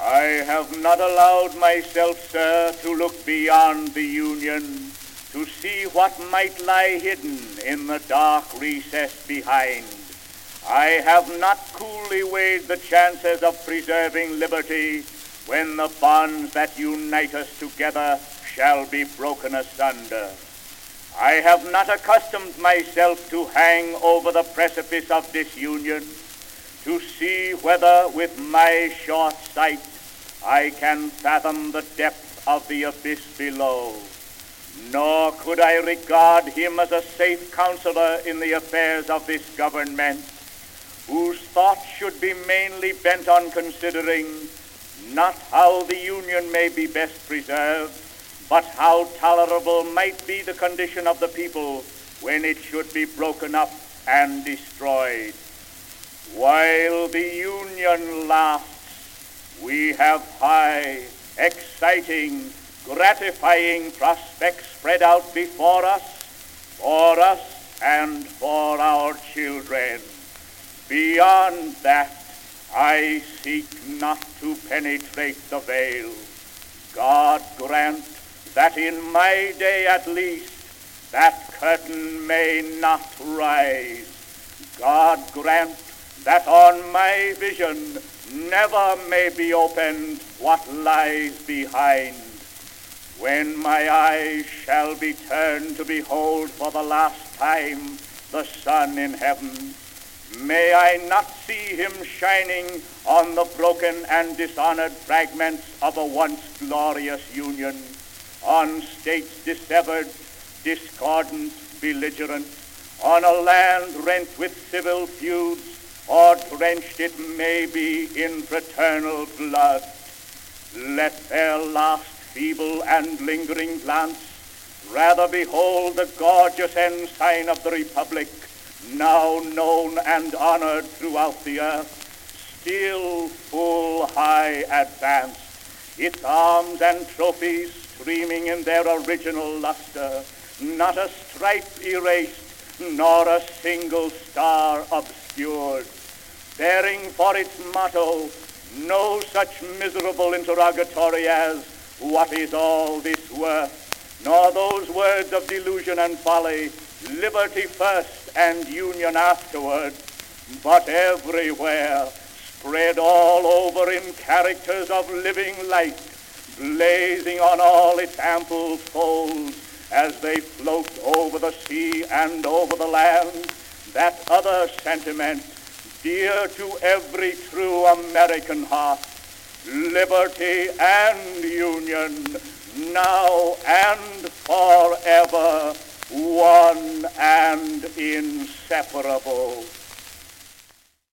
I have not allowed myself, sir, to look beyond the Union, to see what might lie hidden in the dark recess behind. I have not coolly weighed the chances of preserving liberty when the bonds that unite us together shall be broken asunder. I have not accustomed myself to hang over the precipice of disunion, to see whether with my short sight I can fathom the depth of the abyss below. Nor could I regard him as a safe counselor in the affairs of this government, whose thoughts should be mainly bent on considering not how the Union may be best preserved, but how tolerable might be the condition of the people when it should be broken up and destroyed. While the Union lasts, we have high, exciting, gratifying prospects spread out before us and for our children. Beyond that, I seek not to penetrate the veil. God grant that in my day at least that curtain may not rise. God grant that on my vision never may be opened what lies behind. When my eyes shall be turned to behold for the last time the sun in heaven, may I not see him shining on the broken and dishonored fragments of a once glorious Union, on states dissevered, discordant, belligerent, on a land rent with civil feuds, or drenched it may be in fraternal blood. Let their last feeble and lingering glance rather behold the gorgeous ensign of the Republic, now known and honored throughout the earth, still full high advanced, its arms and trophies streaming in their original luster, not a stripe erased, nor a single star obscured, bearing for its motto no such miserable interrogatory as, "What is all this worth?" nor those words of delusion and folly, "Liberty first and union afterward," but everywhere, spread all over in characters of living light, blazing on all its ample folds as they float over the sea and over the land, that other sentiment dear to every true American heart, liberty and union, now and forever, one and inseparable.